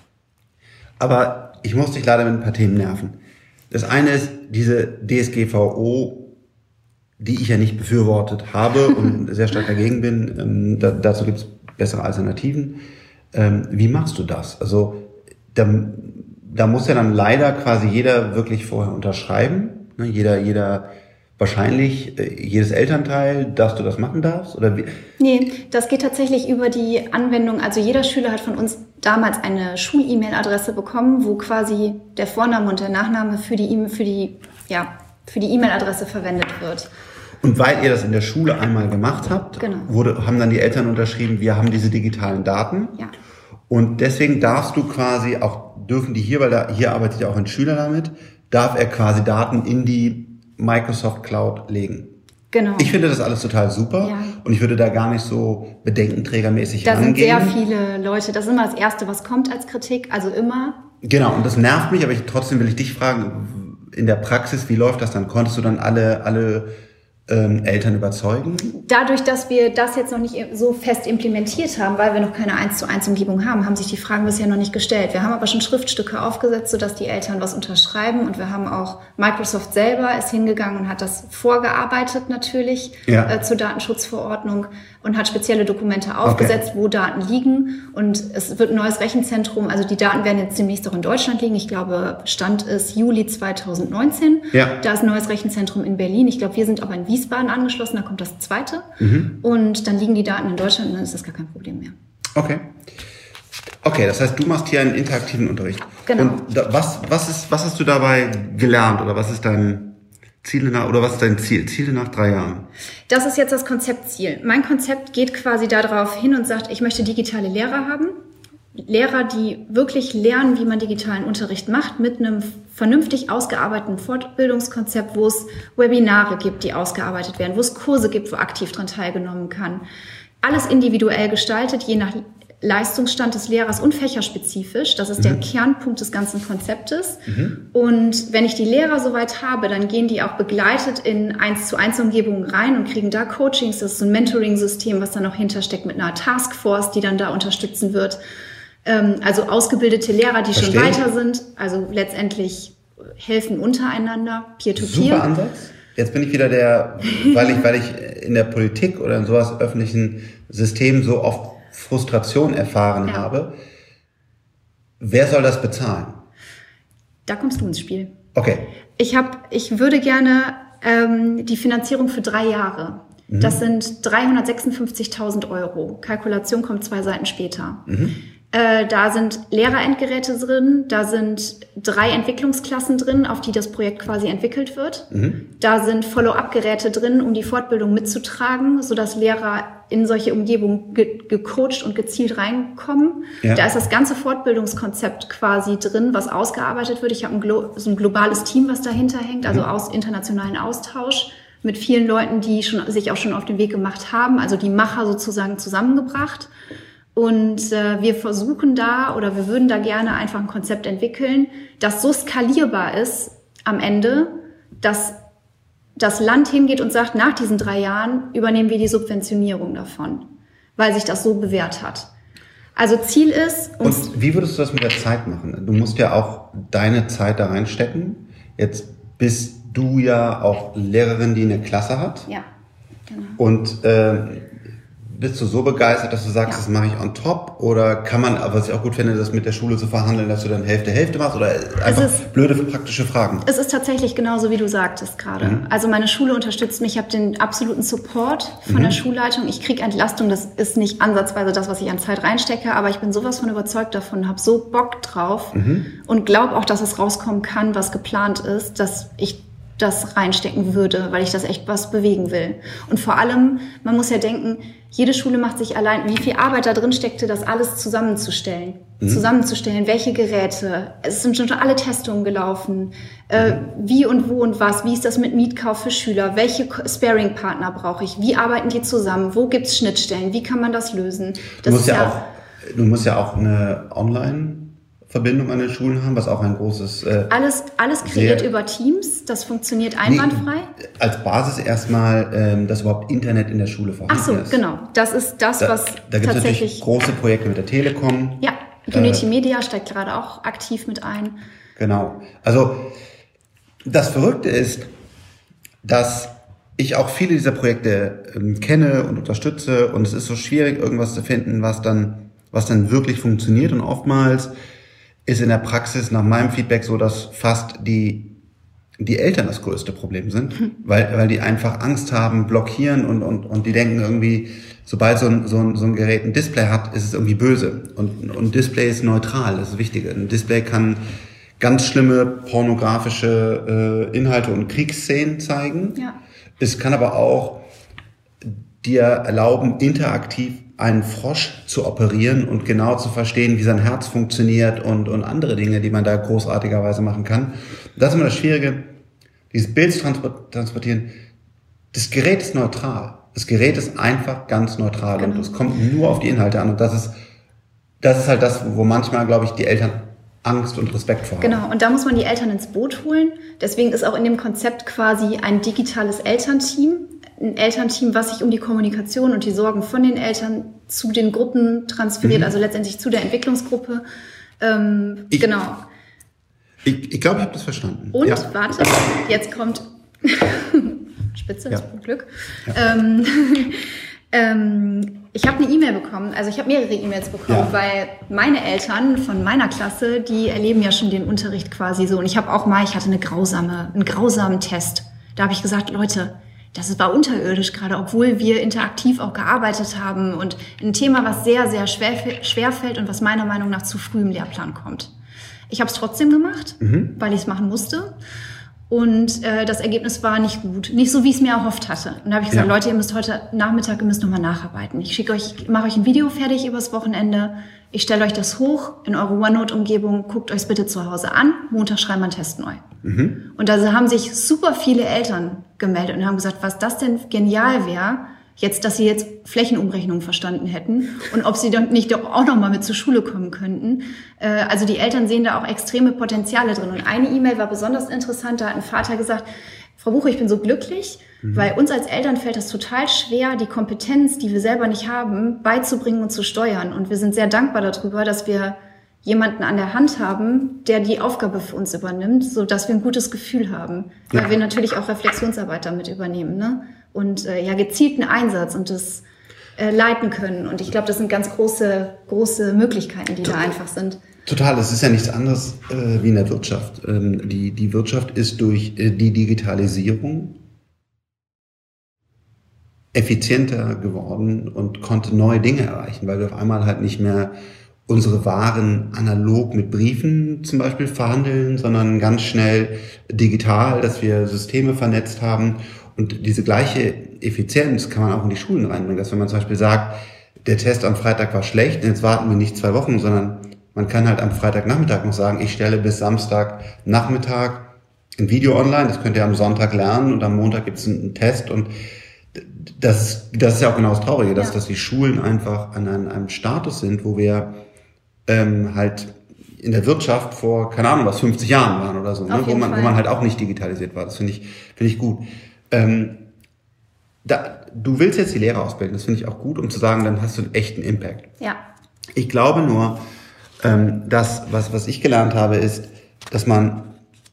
Aber ich muss dich leider mit ein paar Themen nerven. Das eine ist diese D S G V O, die ich ja nicht befürwortet habe und sehr stark dagegen bin. Ähm, da, dazu gibt es bessere Alternativen. Ähm, wie machst du das? Also da, da muss ja dann leider quasi jeder wirklich vorher unterschreiben. Ne? Jeder, jeder wahrscheinlich äh, jedes Elternteil, dass du das machen darfst? Oder wie? Nee, das geht tatsächlich über die Anwendung. Also jeder Schüler hat von uns damals eine Schul-E-Mail-Adresse bekommen, wo quasi der Vorname und der Nachname für die E-Mail, für die, ja, für die E-Mail-Adresse verwendet wird. Und weil ihr das in der Schule einmal gemacht habt, genau. wurde, haben dann die Eltern unterschrieben, wir haben diese digitalen Daten. Ja. Und deswegen darfst du quasi auch, dürfen die hier, weil da, hier arbeitet ja auch ein Schüler damit, darf er quasi Daten in die Microsoft Cloud legen. Genau. Ich finde das alles total super ja. und ich würde da gar nicht so bedenkenträgermäßig da rangehen. Da sind sehr viele Leute, das ist immer das Erste, was kommt als Kritik, also immer. Genau, und das nervt mich, aber ich, trotzdem will ich dich fragen, in der Praxis, wie läuft das dann? Konntest du dann alle, alle ähm, Eltern überzeugen? Dadurch, dass wir das jetzt noch nicht so fest implementiert haben, weil wir noch keine eins zu eins Umgebung haben, haben sich die Fragen bisher noch nicht gestellt. Wir haben aber schon Schriftstücke aufgesetzt, sodass die Eltern was unterschreiben und wir haben auch, Microsoft selber ist hingegangen und hat das vorgearbeitet natürlich ja. äh, zur Datenschutzverordnung und hat spezielle Dokumente aufgesetzt, okay. wo Daten liegen und es wird ein neues Rechenzentrum, also die Daten werden jetzt demnächst auch in Deutschland liegen. Ich glaube, Stand ist Juli zweitausendneunzehn. Ja. Da ist ein neues Rechenzentrum in Berlin. Ich glaube, wir sind aber in Wiesbaden angeschlossen, da kommt das zweite. Mhm. Und dann liegen die Daten in Deutschland und dann ist das gar kein Problem mehr. Okay. Okay, das heißt, du machst hier einen interaktiven Unterricht. Genau. Und da, was, was ist, was hast du dabei gelernt oder was ist dein Ziele nach, oder was ist dein Ziel? Ziele nach drei Jahren? Das ist jetzt das Konzeptziel. Mein Konzept geht quasi darauf hin und sagt, ich möchte digitale Lehrer haben. Lehrer, die wirklich lernen, wie man digitalen Unterricht macht, mit einem vernünftig ausgearbeiteten Fortbildungskonzept, wo es Webinare gibt, die ausgearbeitet werden, wo es Kurse gibt, wo aktiv dran teilgenommen kann. Alles individuell gestaltet, je nach Leistungsstand des Lehrers und fächerspezifisch. Das ist mhm. der Kernpunkt des ganzen Konzeptes. Mhm. Und wenn ich die Lehrer soweit habe, dann gehen die auch begleitet in eins zu eins Umgebungen rein und kriegen da Coachings. Das ist so ein Mentoring-System, was da noch hintersteckt mit einer Taskforce, die dann da unterstützen wird. Also ausgebildete Lehrer, die Verstehen. schon weiter sind, also letztendlich helfen untereinander, Peer-to-Peer. Super Ansatz. Jetzt bin ich wieder der, weil ich, weil ich in der Politik oder in sowas öffentlichen System so oft Frustration erfahren ja. habe. Wer soll das bezahlen? Da kommst du ins Spiel. Okay. Ich hab, ich würde gerne ähm, die Finanzierung für drei Jahre. Mhm. Das sind dreihundertsechsundfünfzigtausend Euro. Kalkulation kommt zwei Seiten später. Mhm. Äh, da sind Lehrerendgeräte drin, da sind drei Entwicklungsklassen drin, auf die das Projekt quasi entwickelt wird. Mhm. Da sind Follow-up-Geräte drin, um die Fortbildung mitzutragen, sodass Lehrer in solche Umgebungen ge- gecoacht und gezielt reinkommen. Ja. Da ist das ganze Fortbildungskonzept quasi drin, was ausgearbeitet wird. Ich habe ein, Glo- so ein globales Team, was dahinter hängt, also mhm. aus internationalen Austausch mit vielen Leuten, die schon, sich auch schon auf den Weg gemacht haben, also die Macher sozusagen zusammengebracht. Und äh, wir versuchen da oder wir würden da gerne einfach ein Konzept entwickeln, das so skalierbar ist am Ende, dass das Land hingeht und sagt, nach diesen drei Jahren übernehmen wir die Subventionierung davon, weil sich das so bewährt hat. Also Ziel ist... Und wie würdest du das mit der Zeit machen? Du musst ja auch deine Zeit da reinstecken. Jetzt bist du ja auch Lehrerin, die eine Klasse hat. Ja, genau. Und äh, bist du so begeistert, dass du sagst, ja. das mache ich on top? Oder kann man, was ich auch gut finde, das mit der Schule zu verhandeln, dass du dann Hälfte, Hälfte machst? Oder einfach ist, blöde, praktische Fragen? Es ist tatsächlich genauso, wie du sagtest gerade. Mhm. Also meine Schule unterstützt mich. Ich habe den absoluten Support von mhm. der Schulleitung. Ich kriege Entlastung. Das ist nicht ansatzweise das, was ich an Zeit reinstecke. Aber ich bin sowas von überzeugt davon, habe so Bock drauf mhm. und glaube auch, dass es rauskommen kann, was geplant ist, dass ich das reinstecken würde, weil ich das echt was bewegen will. Und vor allem, man muss ja denken, jede Schule macht sich allein, wie viel Arbeit da drin steckte, das alles zusammenzustellen. Mhm. Zusammenzustellen, welche Geräte, es sind schon alle Testungen gelaufen, äh, wie und wo und was, wie ist das mit Mietkauf für Schüler, welche Sparing-Partner brauche ich, wie arbeiten die zusammen, wo gibt's Schnittstellen, wie kann man das lösen? Das du, musst ist ja ja auch, du musst ja auch eine Online- Verbindung an den Schulen haben, was auch ein großes... Äh, alles, alles kreiert über Teams, das funktioniert einwandfrei. Nee, als Basis erstmal, ähm, dass überhaupt Internet in der Schule vorhanden ist. Ach so, genau. Das ist das, da, was da gibt's tatsächlich... natürlich große Projekte mit der Telekom. Ja, Unity äh, Media steigt gerade auch aktiv mit ein. Genau. Also das Verrückte ist, dass ich auch viele dieser Projekte ähm, kenne und unterstütze und es ist so schwierig, irgendwas zu finden, was dann, was dann wirklich funktioniert und oftmals ist in der Praxis nach meinem Feedback so, dass fast die die Eltern das größte Problem sind, hm. weil weil die einfach Angst haben, blockieren und und und die denken irgendwie, sobald so ein so ein, so ein Gerät ein Display hat, ist es irgendwie böse und und Display ist neutral, das ist wichtig. Ein Display kann ganz schlimme pornografische äh, Inhalte und Kriegsszenen zeigen. Ja. Es kann aber auch dir erlauben, interaktiv einen Frosch zu operieren und genau zu verstehen, wie sein Herz funktioniert und, und andere Dinge, die man da großartigerweise machen kann. Das ist immer das Schwierige, dieses Bild zu transportieren. Das Gerät ist neutral. Das Gerät ist einfach ganz neutral genau. Und es kommt nur auf die Inhalte an. Und das ist, das ist halt das, wo manchmal, glaube ich, die Eltern Angst und Respekt vor haben. Genau, und da muss man die Eltern ins Boot holen. Deswegen ist auch in dem Konzept quasi ein digitales Elternteam. Ein Elternteam, was sich um die Kommunikation und die Sorgen von den Eltern zu den Gruppen transferiert, mhm. also letztendlich zu der Entwicklungsgruppe. Ähm, ich, genau. Ich, ich glaube, ich habe das verstanden. Und, ja. warte, jetzt kommt Spitze, ja. Zum Glück. Ja. Ähm, ähm, ich habe eine E-Mail bekommen, also ich habe mehrere E-Mails bekommen, ja. weil meine Eltern von meiner Klasse, die erleben ja schon den Unterricht quasi so. Und ich habe auch mal, ich hatte eine grausame, einen grausamen Test. Da habe ich gesagt, Leute, das war unterirdisch gerade, obwohl wir interaktiv auch gearbeitet haben und ein Thema, was sehr, sehr schwer, schwer fällt und was meiner Meinung nach zu früh im Lehrplan kommt. Ich habe es trotzdem gemacht, mhm. weil ich es machen musste und äh, das Ergebnis war nicht gut, nicht so, wie ich es mir erhofft hatte. Und da habe ich gesagt, ja. Leute, ihr müsst heute Nachmittag, ihr müsst nochmal nacharbeiten. Ich schicke euch, mache euch ein Video fertig übers Wochenende, ich stelle euch das hoch in eure OneNote-Umgebung, guckt euch bitte zu Hause an, Montag schreiben wir einen Test neu. Mhm. Und da haben sich super viele Eltern gemeldet und haben gesagt, was das denn genial wäre, jetzt, dass sie jetzt Flächenumrechnungen verstanden hätten und ob sie dann nicht doch auch noch mal mit zur Schule kommen könnten. Äh, also die Eltern sehen da auch extreme Potenziale drin. Und eine E-Mail war besonders interessant, da hat ein Vater gesagt, Frau Buche, ich bin so glücklich, mhm. weil uns als Eltern fällt das total schwer, die Kompetenz, die wir selber nicht haben, beizubringen und zu steuern. Und wir sind sehr dankbar darüber, dass wir jemanden an der Hand haben, der die Aufgabe für uns übernimmt, so dass wir ein gutes Gefühl haben. Weil ja. wir natürlich auch Reflexionsarbeit damit übernehmen, ne? Und äh, ja, gezielten Einsatz und das äh, leiten können. Und ich glaube, das sind ganz große, große Möglichkeiten, die Total. da einfach sind. Total, es ist ja nichts anderes äh, wie in der Wirtschaft. Ähm, die, die Wirtschaft ist durch äh, die Digitalisierung effizienter geworden und konnte neue Dinge erreichen, weil wir auf einmal halt nicht mehr unsere Waren analog mit Briefen zum Beispiel verhandeln, sondern ganz schnell digital, dass wir Systeme vernetzt haben. Und diese gleiche Effizienz kann man auch in die Schulen reinbringen. Dass wenn man zum Beispiel sagt, der Test am Freitag war schlecht, jetzt warten wir nicht zwei Wochen, sondern man kann halt am Freitagnachmittag noch sagen, ich stelle bis Samstagnachmittag ein Video online, das könnt ihr am Sonntag lernen und am Montag gibt es einen Test. Und das, das ist ja auch genau das Traurige, dass, ja. dass die Schulen einfach an einem, einem Status sind, wo wir ähm, halt in der Wirtschaft vor, keine Ahnung was, fünfzig Jahren waren oder so, ne? wo man, wo man halt auch nicht digitalisiert war. Das finde ich, finde ich gut. Ähm, da, du willst jetzt die Lehrer ausbilden, das finde ich auch gut, um zu sagen, dann hast du einen echten Impact. Ja. Ich glaube nur, ähm, dass, was, was ich gelernt habe, ist, dass man,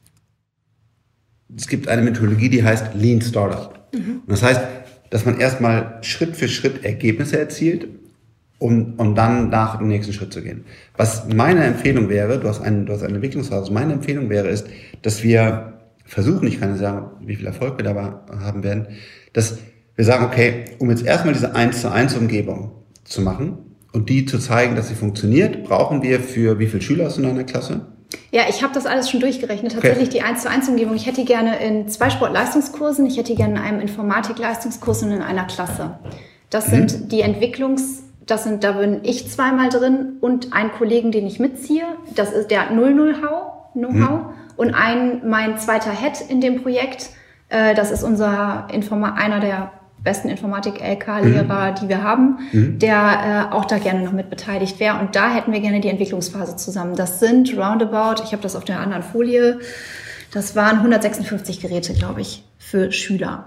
es gibt eine Methodologie, die heißt Lean Startup. Mhm. Und das heißt, dass man erstmal Schritt für Schritt Ergebnisse erzielt, um, um dann nach dem nächsten Schritt zu gehen. Was meine Empfehlung wäre, du hast einen, du hast eine Entwicklungsphase, meine Empfehlung wäre, ist, dass wir versuchen, ich kann nicht sagen, wie viel Erfolg wir dabei haben werden, dass wir sagen, okay, um jetzt erstmal diese eins zu eins Umgebung zu machen und die zu zeigen, dass sie funktioniert, brauchen wir für wie viele Schüler hast du in deiner Klasse? Ja, ich habe das alles schon durchgerechnet. Tatsächlich okay. Die eins zu eins Umgebung. Ich hätte die gerne in zwei Sportleistungskursen, ich hätte die gerne in einem Informatik-Leistungskurs und in einer Klasse. Das mhm. sind die Entwicklungs... Das sind, da bin ich zweimal drin und einen Kollegen, den ich mitziehe. Das ist der null null Know-how. Mhm. Und ein, mein zweiter Head in dem Projekt. Äh, das ist unser Informa- einer der besten Informatik-L K-Lehrer, mhm. die wir haben, mhm. der äh, auch da gerne noch mit beteiligt wäre. Und da hätten wir gerne die Entwicklungsphase zusammen. Das sind roundabout, ich habe das auf der anderen Folie, das waren hundertsechsundfünfzig Geräte, glaube ich, für Schüler.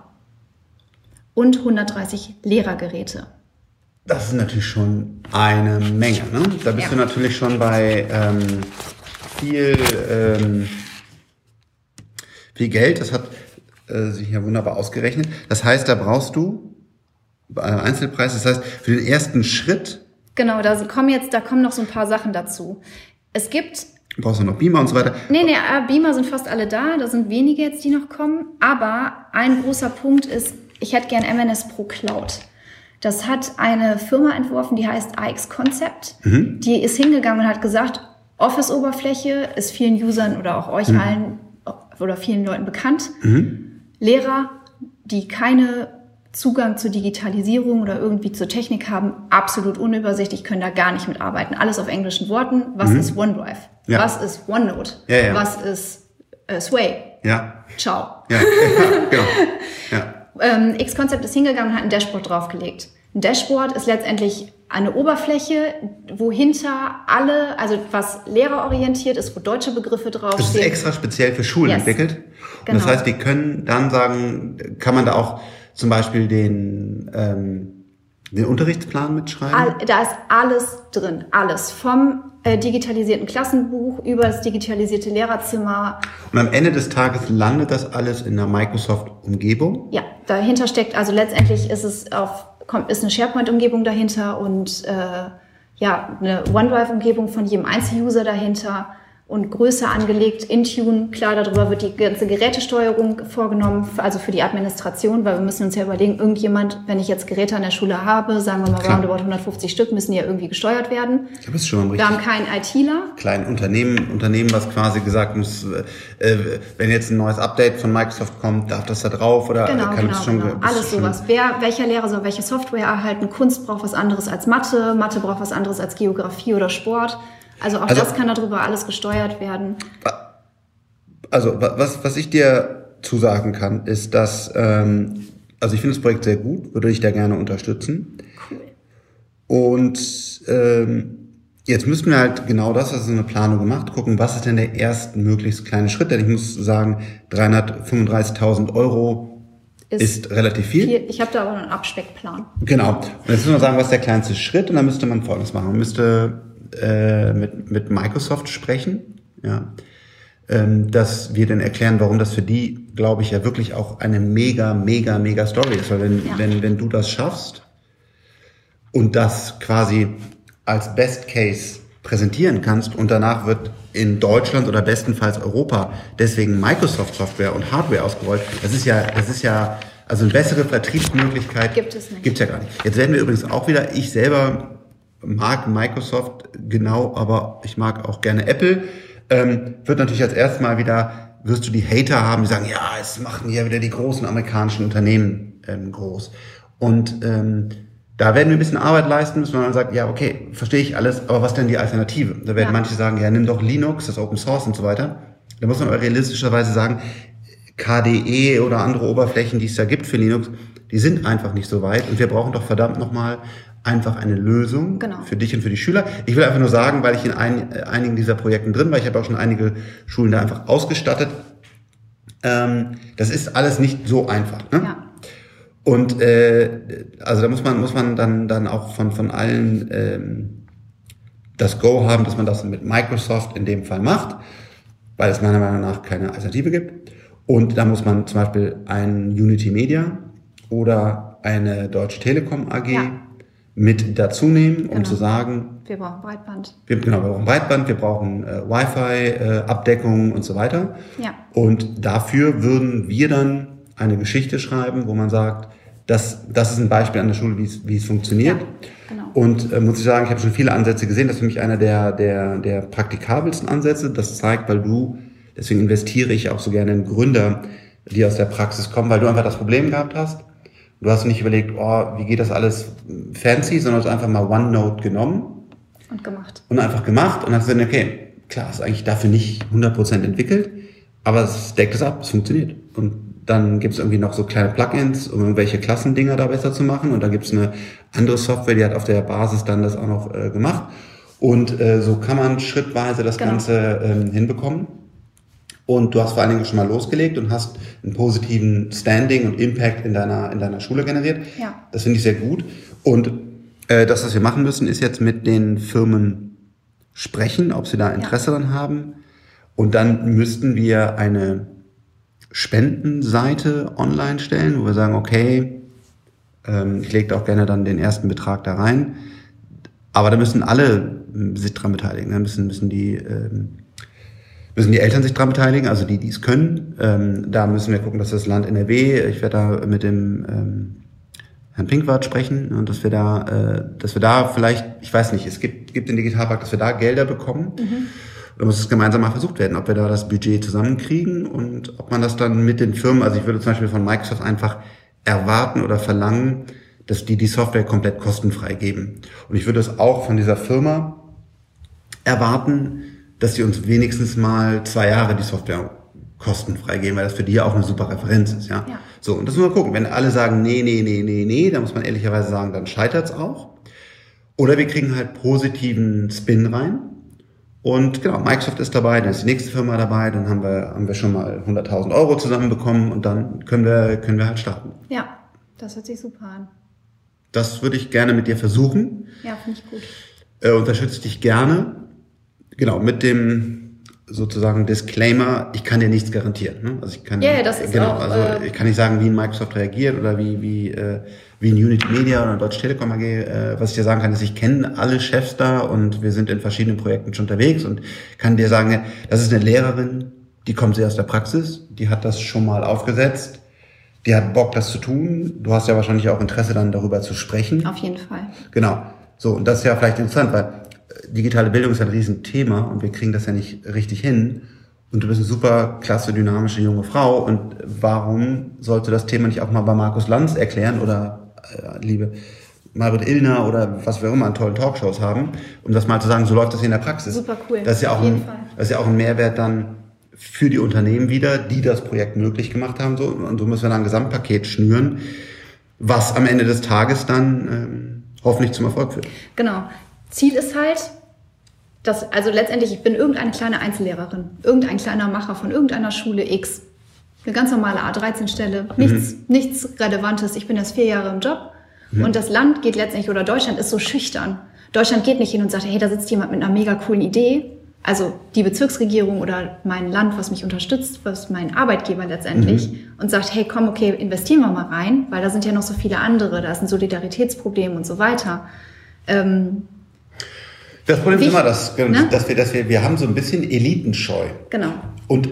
Und hundertdreißig Lehrergeräte. Das ist natürlich schon eine Menge, ne? Da bist ja. du natürlich schon bei ähm, viel, ähm, viel Geld. Das hat äh, sich ja wunderbar ausgerechnet. Das heißt, da brauchst du äh, Einzelpreis. Das heißt, für den ersten Schritt. Genau, da kommen jetzt, da kommen noch so ein paar Sachen dazu. Es gibt. Brauchst du noch Beamer und so weiter? Nee, nee, Beamer sind fast alle da. Da sind wenige jetzt, die noch kommen. Aber ein großer Punkt ist, ich hätte gern M N S Pro Cloud. Das hat eine Firma entworfen, die heißt A X Concept. Mhm. Die ist hingegangen und hat gesagt, Office-Oberfläche ist vielen Usern oder auch euch mhm. allen oder vielen Leuten bekannt. Mhm. Lehrer, die keine Zugang zur Digitalisierung oder irgendwie zur Technik haben, absolut unübersichtlich, können da gar nicht mitarbeiten. Alles auf englischen Worten. Was mhm. ist OneDrive? Ja. Was ist OneNote? Ja, ja. Was ist äh, Sway? Ja. Ciao. Ja, ja, genau. Ja. Ähm, X-Concept ist hingegangen und hat ein Dashboard draufgelegt. Ein Dashboard ist letztendlich eine Oberfläche, wo hinter alle, also was lehrerorientiert ist, wo deutsche Begriffe draufstehen. Das ist extra speziell für Schulen yes. entwickelt. Und genau. Das heißt, die können dann sagen, kann man da auch zum Beispiel den, ähm, den Unterrichtsplan mitschreiben? All, da ist alles drin, alles. Vom äh, digitalisierten Klassenbuch über das digitalisierte Lehrerzimmer. Und am Ende des Tages landet das alles in einer Microsoft-Umgebung? Ja, dahinter steckt, also letztendlich ist es auf, kommt, ist eine SharePoint-Umgebung dahinter und äh, ja, eine OneDrive-Umgebung von jedem Einzeluser dahinter. Und größer angelegt, Intune, klar, darüber wird die ganze Gerätesteuerung vorgenommen, also für die Administration, weil wir müssen uns ja überlegen, irgendjemand, wenn ich jetzt Geräte an der Schule habe, sagen wir mal roundabout hundertfünfzig Stück, müssen die ja irgendwie gesteuert werden. Da bist du schon mal wir haben keinen ITler. Kleinen Unternehmen, Unternehmen, was quasi gesagt muss, äh, wenn jetzt ein neues Update von Microsoft kommt, darf das da drauf oder genau, kann genau, das schon, genau. Alles sowas. Wer, welcher Lehrer soll welche Software erhalten? Kunst braucht was anderes als Mathe, Mathe braucht was anderes als Geografie oder Sport. Also auch also, das kann darüber alles gesteuert werden. Also was, was ich dir zusagen kann, ist, dass, ähm, also ich finde das Projekt sehr gut, würde ich da gerne unterstützen. Cool. Und ähm, jetzt müssten wir halt genau das, also eine Planung gemacht, gucken, was ist denn der erste möglichst kleine Schritt? Denn ich muss sagen, dreihundertfünfunddreißigtausend Euro ist, ist relativ viel. viel. Ich habe da aber einen Abspeckplan. Genau. Und jetzt müssen wir sagen, was ist der kleinste Schritt? Und dann müsste man Folgendes machen. Man müsste mit mit Microsoft sprechen, ja, ähm, dass wir dann erklären, warum das für die, glaube ich, ja wirklich auch eine mega, mega, mega Story ist. Weil wenn, ja. wenn, wenn du das schaffst und das quasi als Best Case präsentieren kannst und danach wird in Deutschland oder bestenfalls Europa deswegen Microsoft Software und Hardware ausgerollt, das ist ja, das ist ja, also eine bessere Vertriebsmöglichkeit gibt es nicht. Gibt's ja gar nicht. Jetzt werden wir übrigens auch wieder, ich selber mag Microsoft genau, aber ich mag auch gerne Apple. Ähm, wird natürlich als erstes Mal wieder, wirst du die Hater haben, die sagen, ja, es machen ja wieder die großen amerikanischen Unternehmen ähm, groß. Und ähm, da werden wir ein bisschen Arbeit leisten müssen, wenn man sagt, ja, okay, verstehe ich alles, aber was denn die Alternative? Da werden ja. manche sagen, ja, nimm doch Linux, das ist Open Source und so weiter. Da muss man aber realistischerweise sagen, K D E oder andere Oberflächen, die es da gibt für Linux, die sind einfach nicht so weit und wir brauchen doch verdammt nochmal einfach eine Lösung genau. für dich und für die Schüler. Ich will einfach nur sagen, weil ich in ein, einigen dieser Projekten drin war, ich habe auch schon einige Schulen da einfach ausgestattet. Ähm, das ist alles nicht so einfach. Ne? Ja. Und äh, also da muss man muss man dann dann auch von von allen ähm, das Go haben, dass man das mit Microsoft in dem Fall macht, weil es meiner Meinung nach keine Alternative gibt. Und da muss man zum Beispiel ein Unity Media oder eine Deutsche Telekom A G ja. mit dazu nehmen, um genau. zu sagen, wir brauchen Breitband. Wir, genau, wir brauchen Breitband, wir brauchen äh, Wi-Fi-Abdeckung äh, und so weiter. Ja. Und dafür würden wir dann eine Geschichte schreiben, wo man sagt, das, das ist ein Beispiel an der Schule, wie es, wie es funktioniert. Ja, genau. Und äh, muss ich sagen, ich habe schon viele Ansätze gesehen. Das ist für mich einer der, der, der praktikabelsten Ansätze. Das zeigt, weil du, deswegen investiere ich auch so gerne in Gründer, die aus der Praxis kommen, weil du einfach das Problem gehabt hast. Du hast nicht überlegt, oh, wie geht das alles fancy, sondern du hast einfach mal OneNote genommen. Und gemacht. Und einfach gemacht und hast gesagt, okay, klar, ist eigentlich dafür nicht hundert Prozent entwickelt, aber es deckt es ab, es funktioniert. Und dann gibt es irgendwie noch so kleine Plugins, um irgendwelche Klassendinger da besser zu machen. Und dann gibt es eine andere Software, die hat auf der Basis dann das auch noch äh, gemacht. Und äh, so kann man schrittweise das genau. Ganze ähm, hinbekommen. Und du hast vor allen Dingen schon mal losgelegt und hast einen positiven Standing und Impact in deiner, in deiner Schule generiert. Ja. Das finde ich sehr gut. Und äh, das, was wir machen müssen, ist jetzt mit den Firmen sprechen, ob sie da Interesse ja. dran haben. Und dann müssten wir eine Spendenseite online stellen, wo wir sagen, okay, ähm, ich lege auch gerne dann den ersten Betrag da rein. Aber da müssen alle sich dran beteiligen. Da müssen, müssen die... Ähm, müssen die Eltern sich dran beteiligen, also die, die es können. Ähm, da müssen wir gucken, dass das Land N R W, ich werde da mit dem ähm, Herrn Pinkwart sprechen und dass wir da, äh, dass wir da vielleicht, ich weiß nicht, es gibt, gibt den Digitalpakt, dass wir da Gelder bekommen. Mhm. Da muss es gemeinsam mal versucht werden, ob wir da das Budget zusammenkriegen und ob man das dann mit den Firmen, also ich würde zum Beispiel von Microsoft einfach erwarten oder verlangen, dass die die Software komplett kostenfrei geben. Und ich würde es auch von dieser Firma erwarten, dass die uns wenigstens mal zwei Jahre die Software kostenfrei geben, weil das für die ja auch eine super Referenz ist, ja? Ja. So, und das muss man gucken. Wenn alle sagen, nee, nee, nee, nee, nee, dann muss man ehrlicherweise sagen, dann scheitert's auch. Oder wir kriegen halt positiven Spin rein. Und genau, Microsoft ist dabei, dann ist die nächste Firma dabei, dann haben wir, haben wir schon mal hunderttausend Euro zusammenbekommen und dann können wir, können wir halt starten. Ja, das hört sich super an. Das würde ich gerne mit dir versuchen. Ja, finde ich gut. Äh, unterstütze dich gerne. Genau, mit dem sozusagen Disclaimer, ich kann dir nichts garantieren. Ne? Also ich kann, ja, yeah, das ist genau, auch, also äh, ich kann nicht sagen, wie ein Microsoft reagiert oder wie wie äh, wie ein Unity Media oder ein Deutsche Telekom A G. Äh, was ich dir sagen kann, ist, ich kenne alle Chefs da und wir sind in verschiedenen Projekten schon unterwegs und kann dir sagen, das ist eine Lehrerin, die kommt sehr aus der Praxis, die hat das schon mal aufgesetzt, die hat Bock, das zu tun. Du hast ja wahrscheinlich auch Interesse, dann darüber zu sprechen. Auf jeden Fall. Genau. So, und das ist ja vielleicht interessant, weil digitale Bildung ist ein Riesenthema und wir kriegen das ja nicht richtig hin. Und du bist eine super klasse, dynamische junge Frau. Und warum sollte das Thema nicht auch mal bei Markus Lanz erklären oder äh, liebe Margret Illner oder was wir immer an tollen Talkshows haben, um das mal zu sagen, so läuft das hier in der Praxis. Super cool. Das ist ja auch, Auf jeden ein, Fall. das ist ja auch ein Mehrwert dann für die Unternehmen wieder, die das Projekt möglich gemacht haben. So. Und so müssen wir dann ein Gesamtpaket schnüren, was am Ende des Tages dann ähm, hoffentlich zum Erfolg führt. Genau. Ziel ist halt, dass, also letztendlich, ich bin irgendeine kleine Einzellehrerin, irgendein kleiner Macher von irgendeiner Schule X. Eine ganz normale A dreizehn Stelle, nichts, mhm. nichts Relevantes. Ich bin erst vier Jahre im Job mhm. und das Land geht letztendlich, oder Deutschland ist so schüchtern. Deutschland geht nicht hin und sagt, hey, da sitzt jemand mit einer mega coolen Idee. Also die Bezirksregierung oder mein Land, was mich unterstützt, was mein Arbeitgeber letztendlich mhm. und sagt, hey, komm, okay, investieren wir mal rein, weil da sind ja noch so viele andere, da ist ein Solidaritätsproblem und so weiter. Ähm, Das Problem Wie, ist immer, dass, ne? dass, wir, dass wir, wir haben so ein bisschen Elitenscheu. Genau. Und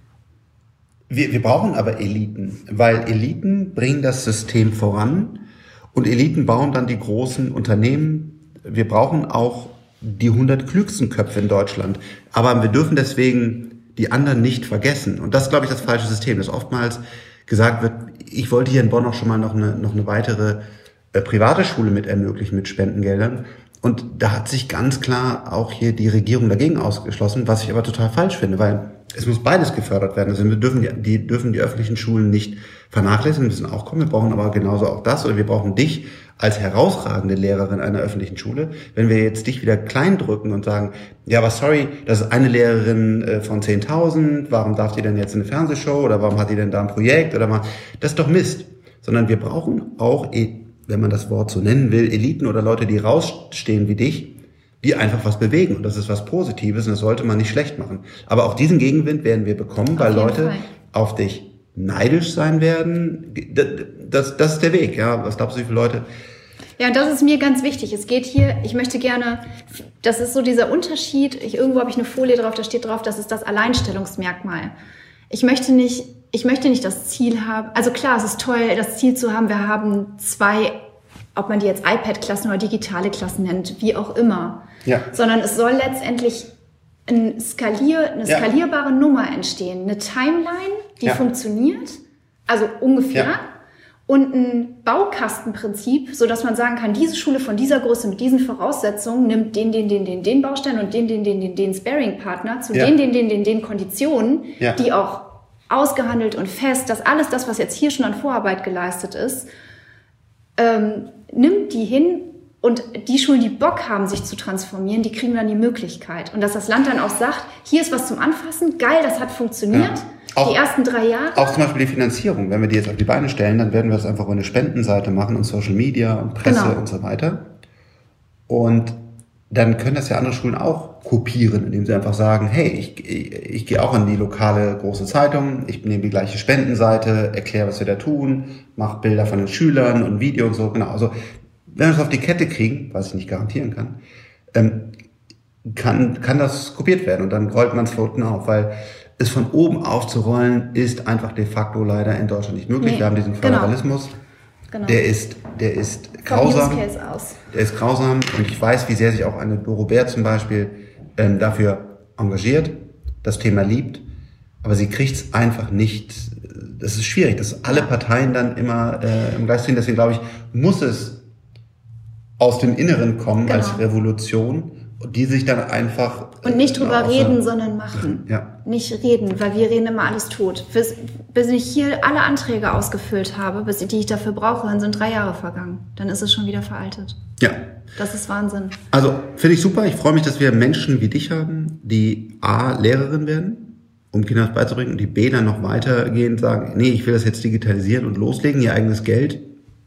wir, wir brauchen aber Eliten, weil Eliten bringen das System voran und Eliten bauen dann die großen Unternehmen. Wir brauchen auch die hundert klügsten Köpfe in Deutschland. Aber wir dürfen deswegen die anderen nicht vergessen. Und das ist, glaube ich, das falsche System, dass oftmals gesagt wird, ich wollte hier in Bonn auch schon mal noch eine, noch eine weitere äh, private Schule mit ermöglichen mit Spendengeldern. Und da hat sich ganz klar auch hier die Regierung dagegen ausgeschlossen, was ich aber total falsch finde, weil es muss beides gefördert werden. Also wir dürfen die, die dürfen die öffentlichen Schulen nicht vernachlässigen, wir müssen auch kommen, wir brauchen aber genauso auch das, oder wir brauchen dich als herausragende Lehrerin einer öffentlichen Schule. Wenn wir jetzt dich wieder klein drücken und sagen, ja, aber sorry, das ist eine Lehrerin von zehntausend, warum darf die denn jetzt in eine Fernsehshow oder warum hat die denn da ein Projekt oder mal, das ist doch Mist. Sondern wir brauchen auch, wenn man das Wort so nennen will, Eliten oder Leute, die rausstehen wie dich, die einfach was bewegen. Und das ist was Positives und das sollte man nicht schlecht machen. Aber auch diesen Gegenwind werden wir bekommen, weil Leute Fall. auf dich neidisch sein werden. Das, das ist der Weg. Ja, was glaubst du, wie viele Leute? Ja, und das ist mir ganz wichtig. Es geht hier, ich möchte gerne, das ist so dieser Unterschied. Ich, irgendwo habe ich eine Folie drauf, da steht drauf, das ist das Alleinstellungsmerkmal. Ich möchte nicht, ich möchte nicht das Ziel haben. Also klar, es ist toll, das Ziel zu haben. Wir haben zwei ob man die jetzt iPad-Klassen oder digitale Klassen nennt, wie auch immer. Ja. Sondern es soll letztendlich ein Skalier, eine ja. skalierbare Nummer entstehen. Eine Timeline, die ja. funktioniert, also ungefähr. Ja. Und ein Baukastenprinzip, so dass man sagen kann, diese Schule von dieser Größe mit diesen Voraussetzungen nimmt den, den, den, den, den Baustein und den, den, den, den, den Sparring-Partner zu ja. den, den, den, den, den Konditionen, ja. die auch ausgehandelt und fest, dass alles das, was jetzt hier schon an Vorarbeit geleistet ist, ähm, nimmt die hin und die Schulen, die Bock haben, sich zu transformieren, die kriegen dann die Möglichkeit. Und dass das Land dann auch sagt, hier ist was zum Anfassen, geil, das hat funktioniert. Ja. Auch, die ersten drei Jahre. Auch zum Beispiel die Finanzierung. Wenn wir die jetzt auf die Beine stellen, dann werden wir das einfach über eine Spendenseite machen und Social Media und Presse genau. und so weiter. Und dann können das ja andere Schulen auch kopieren, indem sie einfach sagen, hey, ich, ich, ich gehe auch in die lokale große Zeitung, ich nehme die gleiche Spendenseite, erkläre, was wir da tun, mache Bilder von den Schülern und Video und so. Genau. Also wenn wir das auf die Kette kriegen, was ich nicht garantieren kann, ähm, kann, kann das kopiert werden und dann rollt man es von unten auf, weil es von oben aufzurollen, ist einfach de facto leider in Deutschland nicht möglich. Nee, wir haben diesen Föderalismus. Genau. Genau. Der ist, der ist grausam. Aus. Der ist grausam und ich weiß, wie sehr sich auch eine Doro Bär zum Beispiel ähm, dafür engagiert, das Thema liebt, aber sie kriegt's einfach nicht. Das ist schwierig, dass alle Parteien dann immer äh, im Geist sind. Deswegen glaube ich, muss es aus dem Inneren kommen genau. als Revolution. Die sich dann einfach... Und nicht drüber reden, sondern machen. Ja. Nicht reden, weil wir reden immer alles tot. Bis, bis ich hier alle Anträge ausgefüllt habe, bis die ich dafür brauche, dann sind drei Jahre vergangen. Dann ist es schon wieder veraltet. Ja. Das ist Wahnsinn. Also, finde ich super. Ich freue mich, dass wir Menschen wie dich haben, die A, Lehrerin werden, um Kindern das beizubringen, und die B, dann noch weitergehend sagen, nee, ich will das jetzt digitalisieren und loslegen, ihr eigenes Geld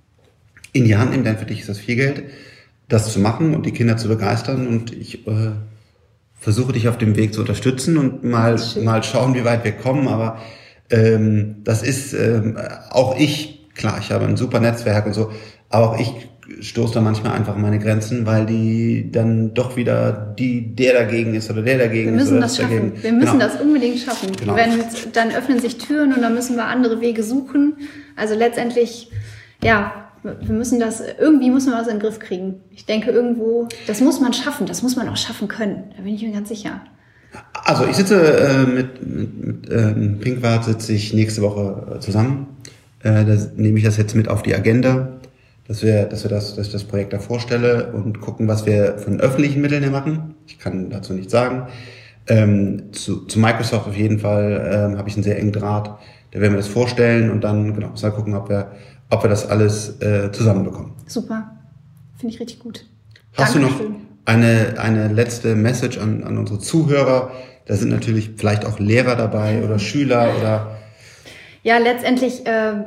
in die Hand nehmen, denn für dich ist das viel Geld, das zu machen und die Kinder zu begeistern und ich äh, versuche dich auf dem Weg zu unterstützen und mal mal schauen, wie weit wir kommen, aber ähm, das ist ähm, auch ich, klar, ich habe ein super Netzwerk und so, aber auch ich stoße da manchmal einfach an meine Grenzen, weil die dann doch wieder die der dagegen ist oder der dagegen wir müssen ist. Das schaffen. Dagegen. Wir müssen genau. das unbedingt schaffen. Genau. Wenn, dann öffnen sich Türen und dann müssen wir andere Wege suchen. Also letztendlich, ja, wir müssen das, irgendwie muss man was in den Griff kriegen. Ich denke irgendwo, das muss man schaffen, das muss man auch schaffen können. Da bin ich mir ganz sicher. Also ich sitze äh, mit, mit, mit ähm, Pinkwart sitze ich nächste Woche äh, zusammen. Äh, da nehme ich das jetzt mit auf die Agenda, dass wir, dass wir das, dass ich das Projekt da vorstelle und gucken, was wir von öffentlichen Mitteln her machen. Ich kann dazu nichts sagen. Ähm, zu, zu Microsoft auf jeden Fall ähm, habe ich einen sehr engen Draht. Da werden wir das vorstellen und dann genau mal gucken, ob wir ob wir das alles äh, zusammenbekommen. Super. Finde ich richtig gut. Hast Dankeschön. Du noch eine, eine letzte Message an, an unsere Zuhörer? Da sind natürlich vielleicht auch Lehrer dabei oder Schüler oder... Ja, letztendlich äh,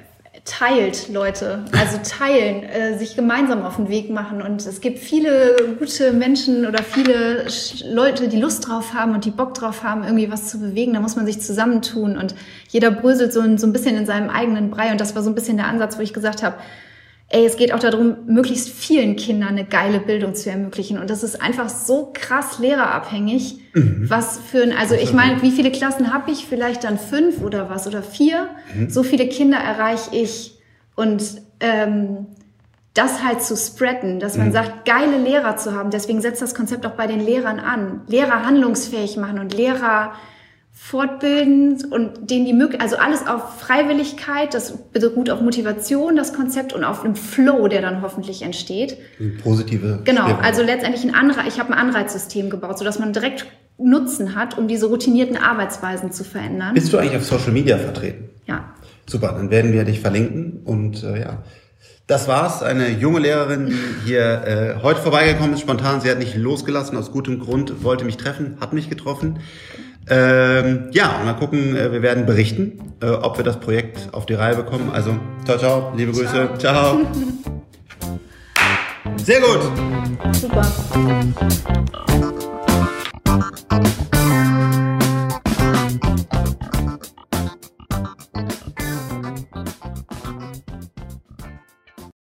teilt, Leute. Also teilen, äh, sich gemeinsam auf den Weg machen. Und es gibt viele gute Menschen oder viele Leute, die Lust drauf haben und die Bock drauf haben, irgendwie was zu bewegen. Da muss man sich zusammentun. Und jeder bröselt so ein, so ein bisschen in seinem eigenen Brei. Und das war so ein bisschen der Ansatz, wo ich gesagt habe, ey, es geht auch darum, möglichst vielen Kindern eine geile Bildung zu ermöglichen. Und das ist einfach so krass lehrerabhängig, mhm. was für ein, also ich meine, wie viele Klassen habe ich? Vielleicht dann fünf oder was oder vier. Mhm. So viele Kinder erreiche ich. Und ähm, das halt zu spreaden, dass man mhm. sagt, geile Lehrer zu haben. Deswegen setzt das Konzept auch bei den Lehrern an. Lehrer handlungsfähig machen und Lehrer fortbilden und denen die Möglichkeit, also alles auf Freiwilligkeit, das beruht auf Motivation, das Konzept, und auf einem Flow, der dann hoffentlich entsteht. Positive. Genau, Spielraum. Also letztendlich ein Anreiz, ich habe ein Anreizsystem gebaut, sodass man direkt Nutzen hat, um diese routinierten Arbeitsweisen zu verändern. Bist du eigentlich auf Social Media vertreten? Ja. Super, dann werden wir dich verlinken und äh, ja. Das war's, eine junge Lehrerin, die hier äh, heute vorbeigekommen ist, spontan. Sie hat nicht losgelassen, aus gutem Grund, wollte mich treffen, hat mich getroffen. Ähm, ja, und mal gucken, äh, wir werden berichten, äh, ob wir das Projekt auf die Reihe bekommen. Also, ciao, ciao, liebe Grüße, ciao. ciao. Sehr gut. Super.